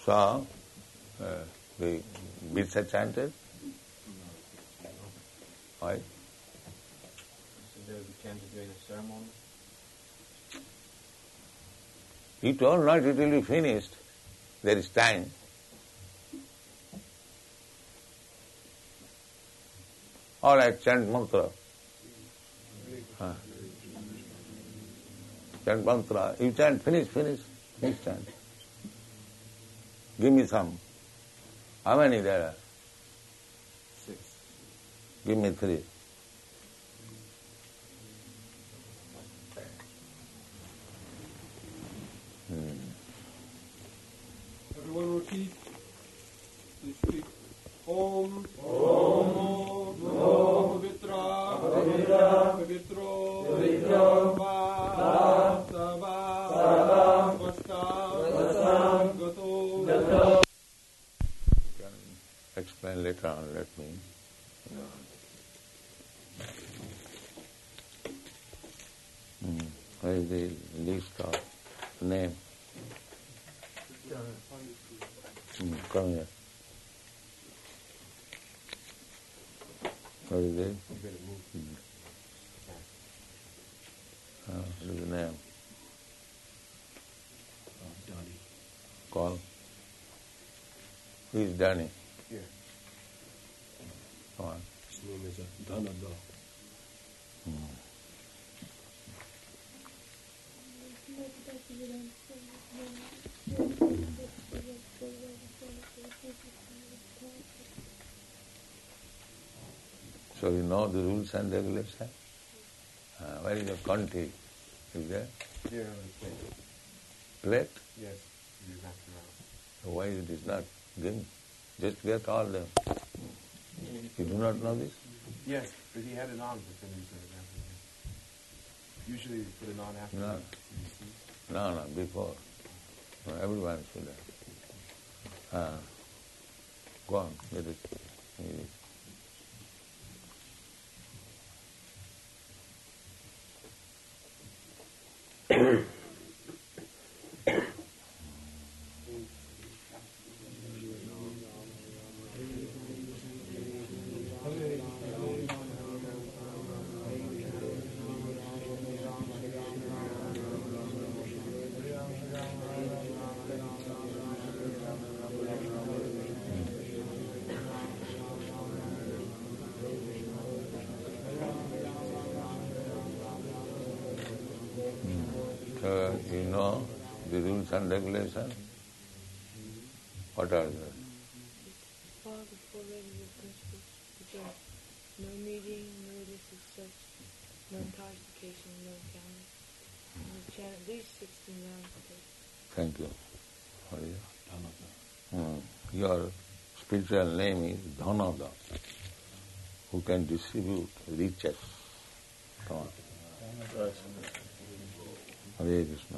So, the beads are chanted. Why? So they will be chanted during the ceremony? You told not it will be finished. There is time. All right, chant mantra. Chant mantra. You chant, finish. Next chant. Give me some. How many there are? 6. Give me 3. Everyone repeat. Please repeat. Om. Namo Pavitra. Pavitro. Sava. Vasta. Gato. Explain later on, let me. Where is the list of name? Come here. What is it? What is the name? Danny. Call. Who is Danny? Here. Come on. His name is Dhanada. So you know the rules and regulations? Where is your country? Is there? Here on the plate. Plate? Yes, it is not around. So why it is not given? Just get all them. You do not know this? Yes, but he had it on, but then he said it after. Usually you put it on after No. the No, before. No, everyone should have. Go on, get it. You know the rules and regulations? What are they? Follow the four regular principles, which are no meeting, no such, no intoxication, no counting. And we chant at least 16 rounds a day. Thank you. What is it? Your spiritual name is Dhanada, who can distribute riches. Come on. Hare Krishna.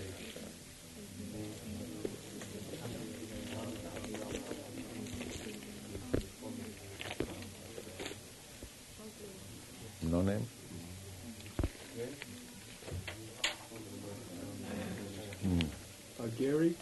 No name? Gary?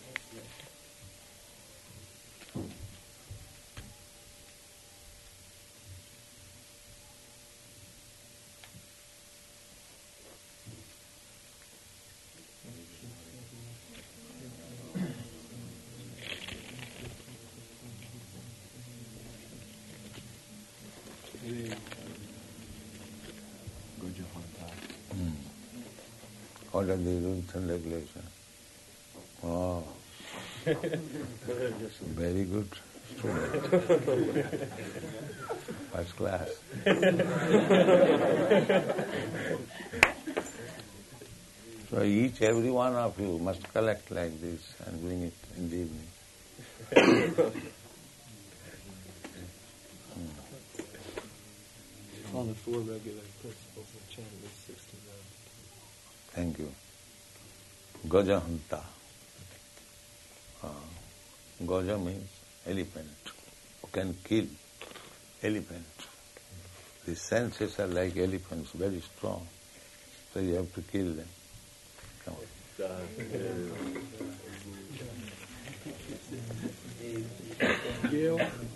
What are the rules and regulations? Oh, very good student. First class. So every one of you must collect like this and bring it in the evening. Follow 4 regular principles and chant at least 16 rounds. Thank you. Gajahanta. Gaja means elephant, who can kill elephant. The senses are like elephants, very strong. So you have to kill them. Come on. Gail.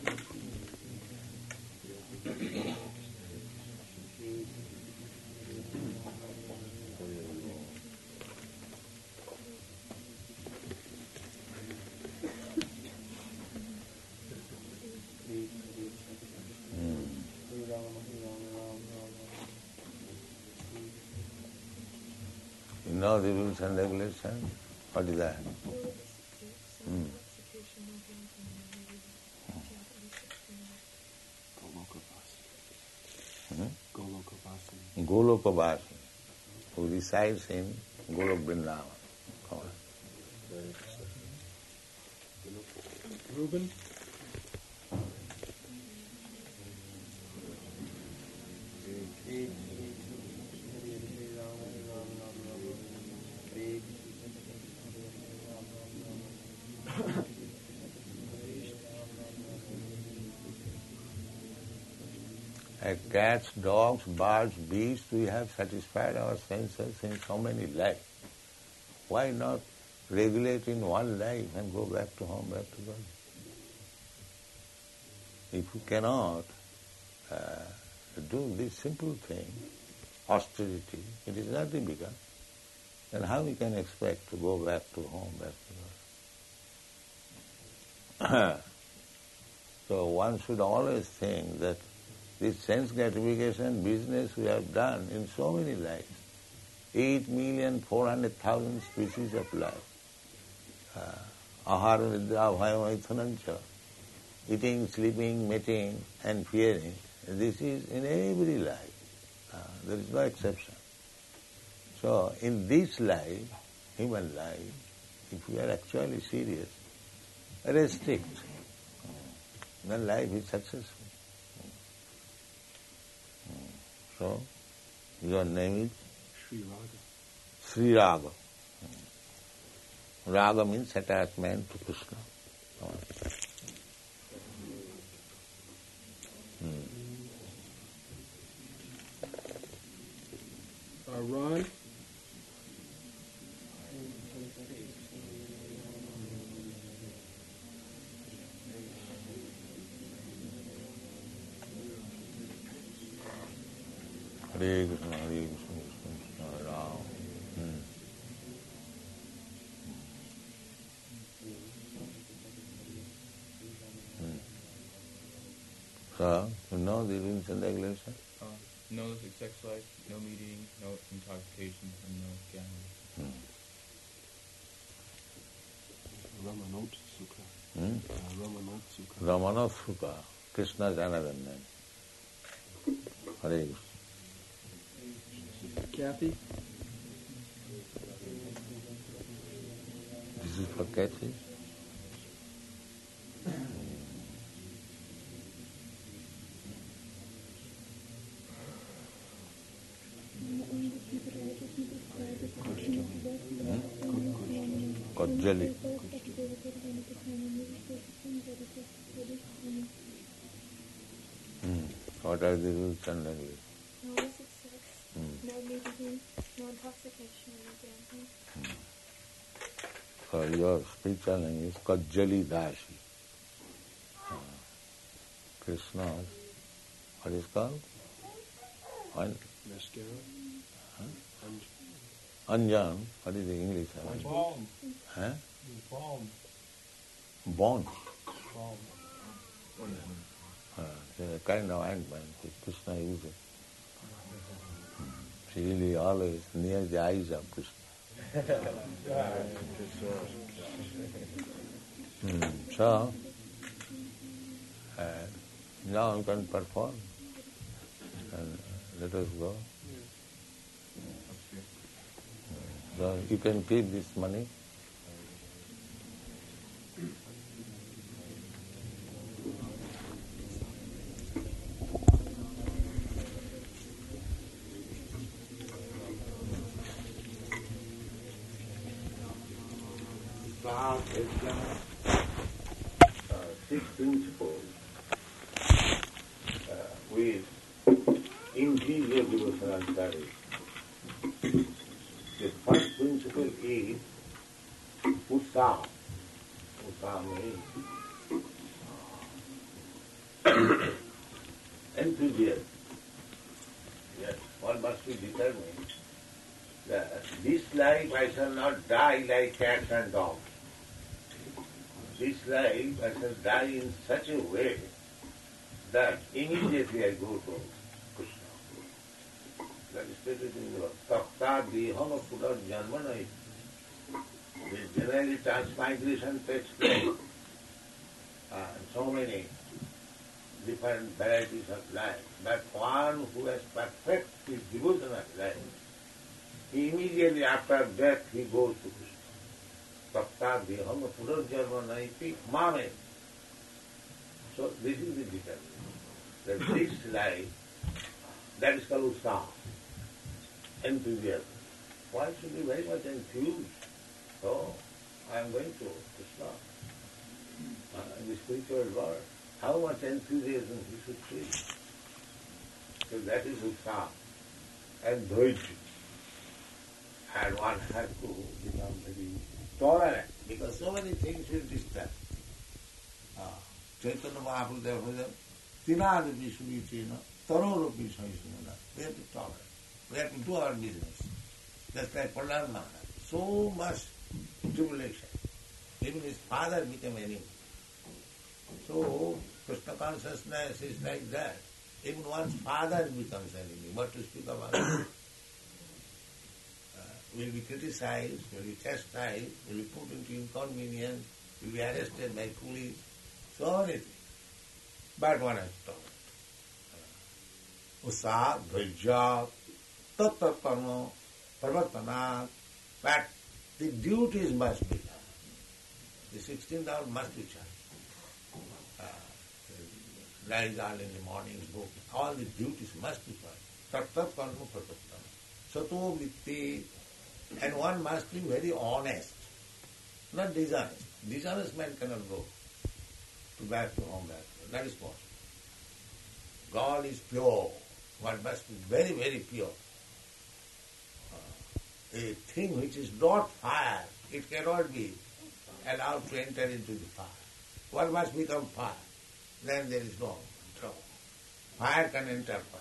You know the rules and regulations? What is that? Golokavasi, who resides in Golok Vrindavan. Come on. Reuben. Cats, dogs, birds, beasts, we have satisfied our senses in so many lives. Why not regulate in one life and go back to home, back to God? If you cannot do this simple thing, austerity, it is nothing bigger, then how we can expect to go back to home, back to God? So one should always think that this sense gratification business we have done in so many lives, 8,400,000 species of life, ahara nidra abhaya maithanancha, eating, sleeping, mating and fearing, this is in every life. There is no exception. So in this life, human life, if we are actually serious, restrict, then life is successful. So, your name is? Sri Raga. Sri Raga. Raga means attachment to Krishna. Ron. Hare Krishna, Hare Krishna, Krishna Krishna, Hare Rama. So, you know the rules and regulations? No illicit sex life, no meeting, no intoxication, and no gambling. Ramanot Sukha. Ramanot Sukha. Ramana Sukha, Krishna's another name. Hare Krishna. Kathy. This is for Kathy. Kajali. What are the rules and regulations? No illicit sex, no meeting, no intoxication, no gambling. So your spiritual name is Kajali Dashi. Krishna, what is called? Mascara. Anjan, what is the English? Balm. Huh? Balm. Bond. Balm. A kind of ointment which Krishna uses. It's really always near the eyes of Krishna. So, now you can perform. And let us go. So you can keep this money. Six principles with interior devotional study. The first principle is Utsaha. Swami, enthusiasm. Yes, one must be determined that this life I shall not die like cats and dogs. This life I shall die in such a way that immediately I go to Krishna. That is stated in the Takta Deham Purat Janmana. Generally transmigration takes place. So many different varieties of life. But one who has perfect his devotional life, immediately after death he goes to Krishna. Takta Deham Purat Janmana iti mame. So this is the determination. That this life, that is called utsaha, enthusiasm. One should be very much enthused. So, I am going to Krishna, in the spiritual world. How much enthusiasm he should feel. So that is utsaha and dhairya. And one has to become very tolerant, because so many things will disturb. Chaitanya Mahaprabhu therefore said, Tinadapi Suvichena, Tarorapi Sahisana. We have to tolerate. We have to do our business. Just like Prahlad Maharaj. So much tribulation. Even his father became enemy. So, Krishna consciousness is like that. Even one's father becomes enemy. What to speak about? Will be criticized, will be chastised, will be put into inconvenience, will be arrested by police. So many things. But one has to tolerate. Utsaha, dhairya, tat karma, pravartana. But the duties must be done. The 16th hour must be charged. Rise early in the morning, book. All the duties must be done. Tat karma pravartana. Sato vitti. And one must be very honest, not dishonest. Dishonest man cannot go back to home. That is possible. God is pure. One must be very, very pure. A thing which is not fire, it cannot be allowed to enter into the fire. One must become fire. Then there is no trouble. Fire can enter fire.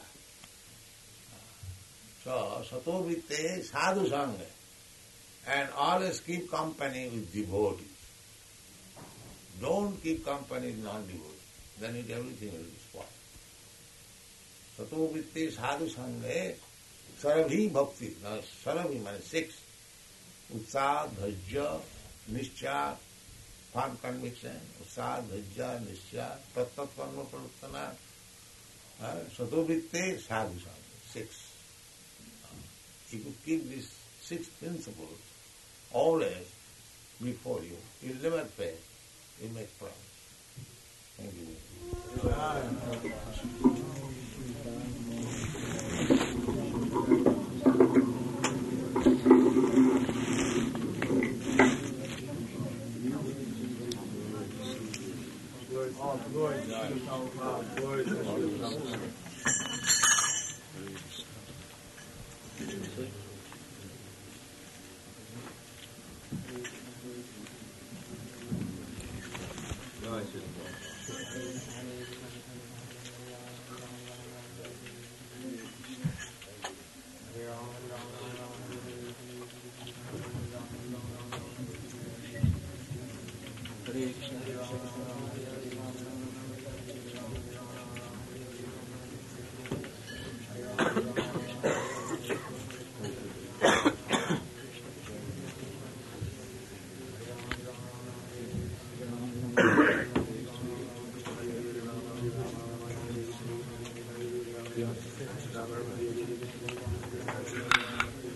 So, sato vitte sadhu sangha. And always keep company with devotees. Don't keep company with non-devotees. Then everything will be spoiled. Sato vitte sadhu sangha, sarabhi bhakti. Now, sarabhi means 6. Utsaha, dhairya, nishcha, firm conviction. Utsaha, dhairya, nishcha, tat karma pravartana. Sato vitte sadhu sangha, 6. If you keep these 6 principles always before you, you'll never fail. You make progress. Thank you.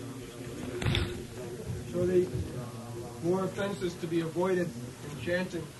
So the more offenses to be avoided in chanting